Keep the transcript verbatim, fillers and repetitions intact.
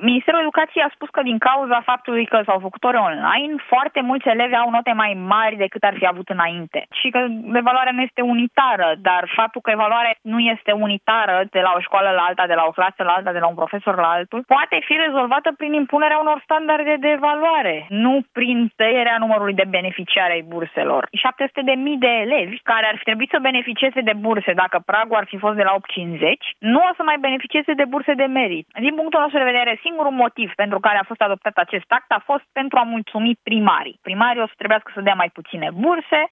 Ministerul Educației a spus că din cauza faptului că s-au făcut ore online, foarte mulți elevi au note mai mari decât ar fi avut înainte. Și că evaluarea nu este unitară, dar faptul că evaluarea nu este unitară de la o școală la alta, de la o clasă la alta, de la un profesor la altul, poate fi rezolvată prin impunerea unor standarde de evaluare, nu prin tăierea numărului de beneficiari ai burselor. șapte sute de mii de elevi care ar fi trebuit să beneficieze de burse dacă pragul ar fi fost de la opt virgulă cincizeci, nu o să mai beneficieze de burse de merit. Din punctul nostru de vedere, singurul motiv pentru care a fost adoptat acest act a fost pentru a mulțumi primarii. Primarii o să trebuiască să dea mai puține burse,